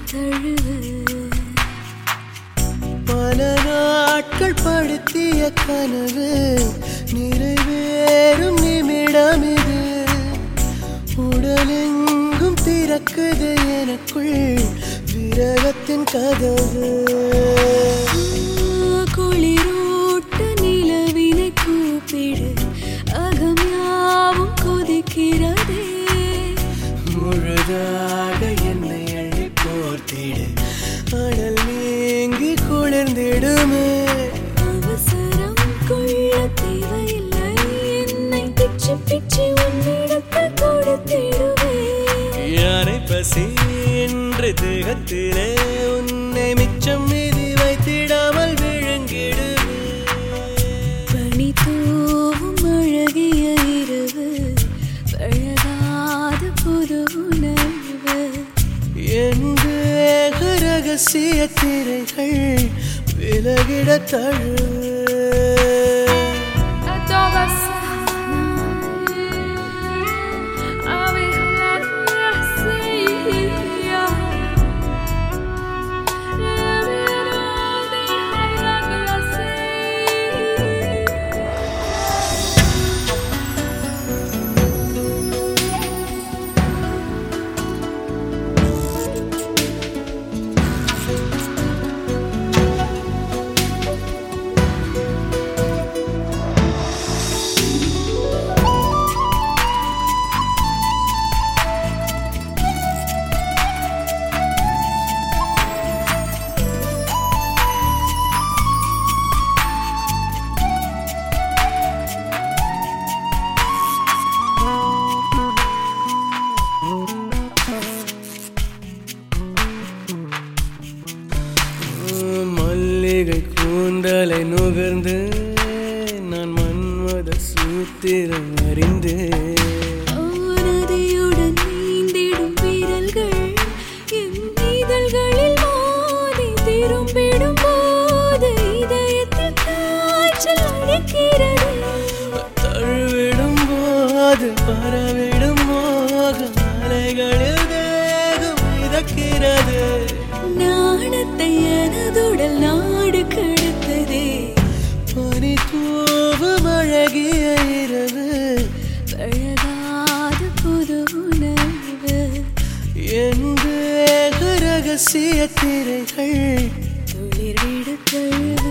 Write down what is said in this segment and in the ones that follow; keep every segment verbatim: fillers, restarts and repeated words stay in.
தழுவு பல நாட்கள் படுத்திய கனவு நிறைவேறும் நிமிடம் இது உடலெங்கும் திறக்குது எனக்குள் விரகத்தின் கதவு குளிரூட்ட நிலவினை கூப்பிடு அகம் யாவும் கொதிக்கிறதே முழுதாக என்னை அள்ளி போர்த்திடு அடல் நீங்கி குளிர்ந்திடுமே அவசரம் கொள்ள தேவையில்லை என்னை பிச்சு பிச்சு உன்னிடத்து கொடுத்திடுவே யானை பசி என்று தேகத்திலே உன்னை மிச்சம் மீதி வைத்திடாமல் விழுங்கிடுமே பனி தூவும் அழகிய இரவு பழகாத புது உணர்வு என்று ரகசிய திரைகள் விலகிட தழு மல்லிகை கூந்தலை நுகர்ந்து நான் மன்மத சூத்திரம் அறிந்து நதியுடன் நீந்திடும் வீரல்கள் என் இதழ்களில் மோதி திரும்பிடும் போது இதயத்தில் காய்ச்சல் அடிக்கிறது தழுவிடும் போது பரவிடும் மோகம் அலைகளில் தேகம் மிதக்கிறது நாணத்தை எனதுடல் நாடு கெடுத்ததே பனி தூவும் அழகிய இரவு பழகாத புது உணர்வு என்று ரகசிய திரைகள் துளிர் விடு தழுவு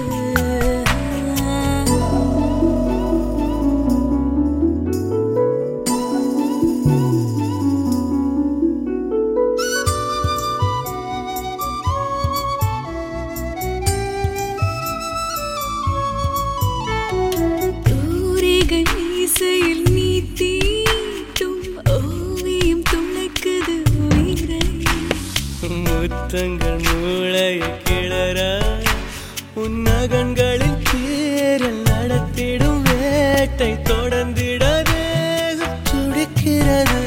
மீசையில் நீ தீட்டும் ஓவியம் துளைக்குது உயிரை முத்தங்கள் மூளையை கிளற உன்னகங்களில் தேரல் நடத்திடும் வேட்டை தொடர்ந்திட தேகம் துடிக்கிறது